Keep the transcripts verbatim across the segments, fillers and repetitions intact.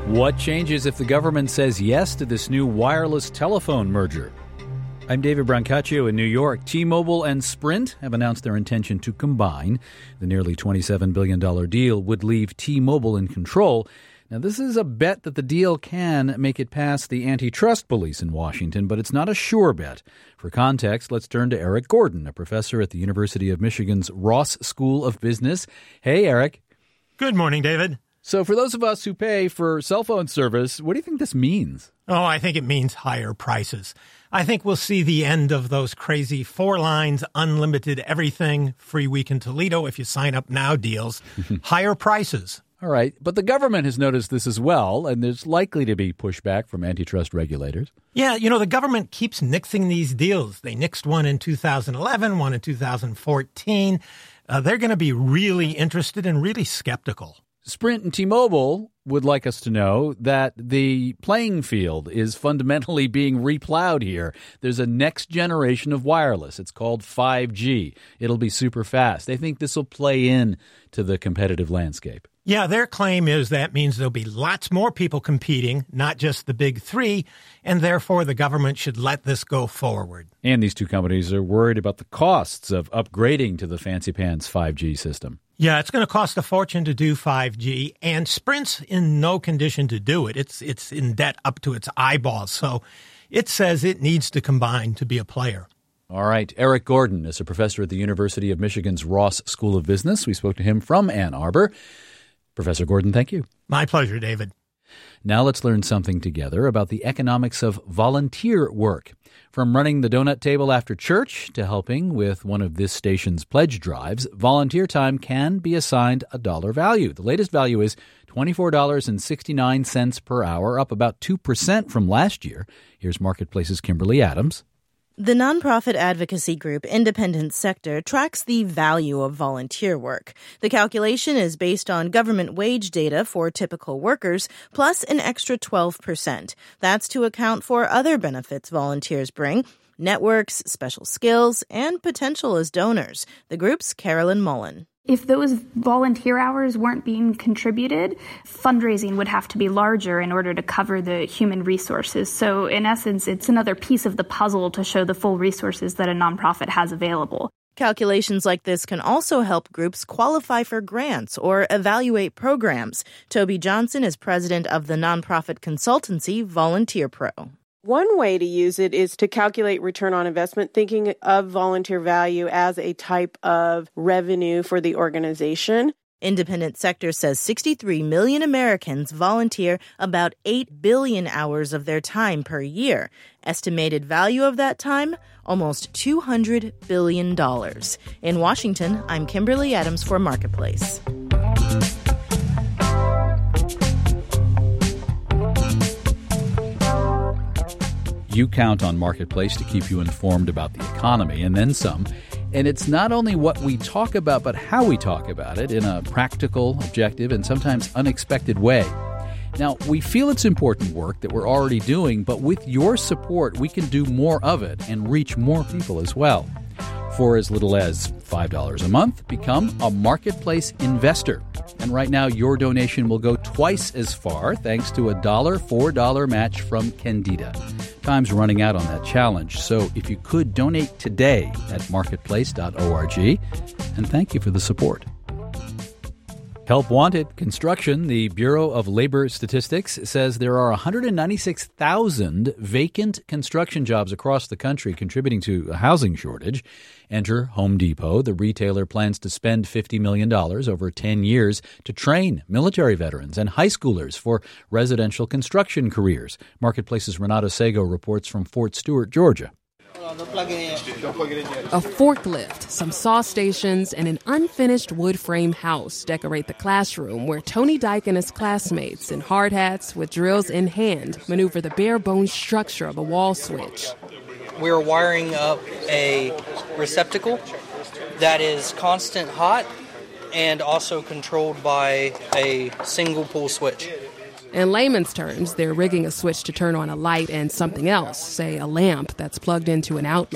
What changes if the government says yes to this new wireless telephone merger? I'm David Brancaccio in New York. T-Mobile and Sprint have announced their intention to combine. The nearly twenty-seven billion dollars deal would leave T-Mobile in control. Now, this is a bet that the deal can make it past the antitrust police in Washington, but it's not a sure bet. For context, let's turn to Eric Gordon, a professor at the University of Michigan's Ross School of Business. Hey, Eric. Good morning, David. So for those of us who pay for cell phone service, what do you think this means? Oh, I think it means higher prices. I think we'll see the end of those crazy four lines, unlimited everything, free week in Toledo if you sign up now deals. Higher prices. All right. But the government has noticed this as well, and there's likely to be pushback from antitrust regulators. Yeah, you know, the government keeps nixing these deals. They nixed one in two thousand eleven, one in two thousand fourteen. Uh, they're going to be really interested and really skeptical. Sprint and T-Mobile would like us to know that the playing field is fundamentally being replowed here. There's a next generation of wireless. It's called five G. It'll be super fast. They think this will play in to the competitive landscape. Yeah, their claim is that means there'll be lots more people competing, not just the big three, and therefore the government should let this go forward. And these two companies are worried about the costs of upgrading to the fancy pants five G system. Yeah, it's going to cost a fortune to do five G, and Sprint's in no condition to do it. It's it's in debt up to its eyeballs, so it says it needs to combine to be a player. All right. Eric Gordon is a professor at the University of Michigan's Ross School of Business. We spoke to him from Ann Arbor. Professor Gordon, thank you. My pleasure, David. Now let's learn something together about the economics of volunteer work. From running the donut table after church to helping with one of this station's pledge drives, volunteer time can be assigned a dollar value. The latest value is twenty-four dollars and sixty-nine cents per hour, up about two percent from last year. Here's Marketplace's Kimberly Adams. The nonprofit advocacy group Independent Sector tracks the value of volunteer work. The calculation is based on government wage data for typical workers, plus an extra twelve percent. That's to account for other benefits volunteers bring, networks, special skills, and potential as donors. The group's Carolyn Mullen. If those volunteer hours weren't being contributed, fundraising would have to be larger in order to cover the human resources. So in essence, it's another piece of the puzzle to show the full resources that a nonprofit has available. Calculations like this can also help groups qualify for grants or evaluate programs. Toby Johnson is president of the nonprofit consultancy Volunteer Pro. One way to use it is to calculate return on investment, thinking of volunteer value as a type of revenue for the organization. Independent Sector says sixty-three million Americans volunteer about eight billion hours of their time per year. Estimated value of that time, almost two hundred billion dollars. In Washington, I'm Kimberly Adams for Marketplace. You count on Marketplace to keep you informed about the economy, and then some. And it's not only what we talk about, but how we talk about it in a practical, objective, and sometimes unexpected way. Now, we feel it's important work that we're already doing, but with your support, we can do more of it and reach more people as well. For as little as five dollars a month, become a Marketplace investor. And right now, your donation will go twice as far thanks to a one dollar, four dollars match from Candida. Time's running out on that challenge, so if you could donate today at marketplace dot org, and thank you for the support. Help Wanted Construction. The Bureau of Labor Statistics says there are one hundred ninety-six thousand vacant construction jobs across the country, contributing to a housing shortage. Enter Home Depot. The retailer plans to spend fifty million dollars over ten years to train military veterans and high schoolers for residential construction careers. Marketplace's Renato Sego reports from Fort Stewart, Georgia. A forklift, some saw stations, and an unfinished wood frame house decorate the classroom where Tony Dyke and his classmates in hard hats with drills in hand maneuver the bare bones structure of a wall switch. We're wiring up a receptacle that is constant hot and also controlled by a single pull switch. In layman's terms, they're rigging a switch to turn on a light and something else, say a lamp that's plugged into an outlet.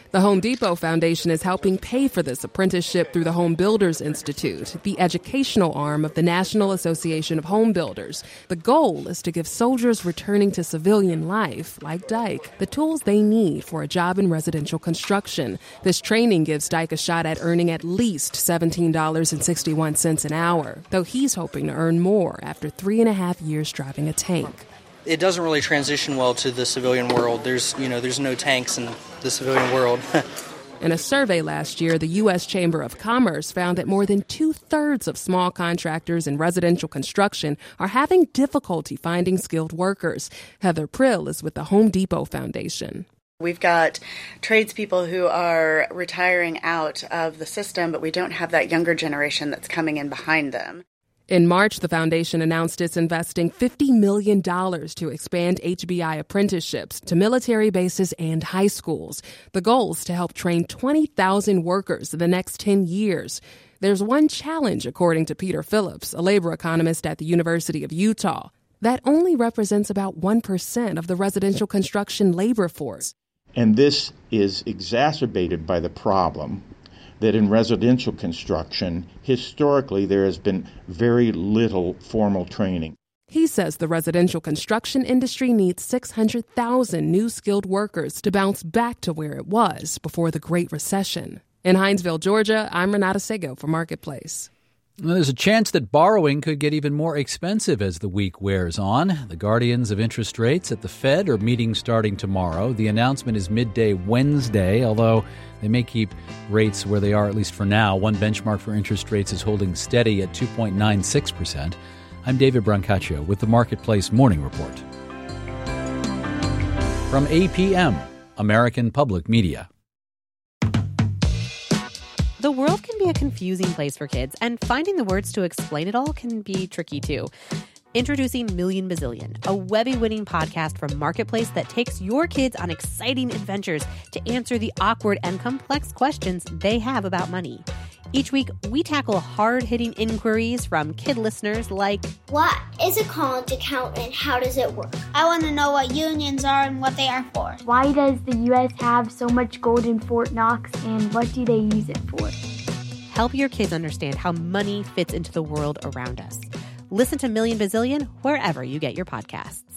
The Home Depot Foundation is helping pay for this apprenticeship through the Home Builders Institute, the educational arm of the National Association of Home Builders. The goal is to give soldiers returning to civilian life, like Dyke, the tools they need for a job in residential construction. This training gives Dyke a shot at earning at least seventeen dollars and sixty-one cents an hour, though he's hoping to earn more after three and a half years driving a tank. It doesn't really transition well to the civilian world. There's, you know, there's no tanks in the civilian world. In a survey last year, the U S Chamber of Commerce found that more than two-thirds of small contractors in residential construction are having difficulty finding skilled workers. Heather Prill is with the Home Depot Foundation. We've got tradespeople who are retiring out of the system, but we don't have that younger generation that's coming in behind them. In March, the foundation announced it's investing fifty million dollars to expand H B I apprenticeships to military bases and high schools. The goal is to help train twenty thousand workers in the next ten years. There's one challenge, according to Peter Phillips, a labor economist at the University of Utah. That only represents about one percent of the residential construction labor force. And this is exacerbated by the problem that in residential construction, historically, there has been very little formal training. He says the residential construction industry needs six hundred thousand new skilled workers to bounce back to where it was before the Great Recession. In Hinesville, Georgia, I'm Renata Sego for Marketplace. Well, there's a chance that borrowing could get even more expensive as the week wears on. The guardians of interest rates at the Fed are meeting starting tomorrow. The announcement is midday Wednesday, although they may keep rates where they are, at least for now. One benchmark for interest rates is holding steady at two point nine six percent. I'm David Brancaccio with the Marketplace Morning Report. From A P M, American Public Media. The world can be a confusing place for kids, and finding the words to explain it all can be tricky too. Introducing Million Bazillion, a Webby-winning podcast from Marketplace that takes your kids on exciting adventures to answer the awkward and complex questions they have about money. Each week, we tackle hard-hitting inquiries from kid listeners like, what is a college account and how does it work? I want to know what unions are and what they are for. Why does the U S have so much gold in Fort Knox and what do they use it for? Help your kids understand how money fits into the world around us. Listen to Million Bazillion wherever you get your podcasts.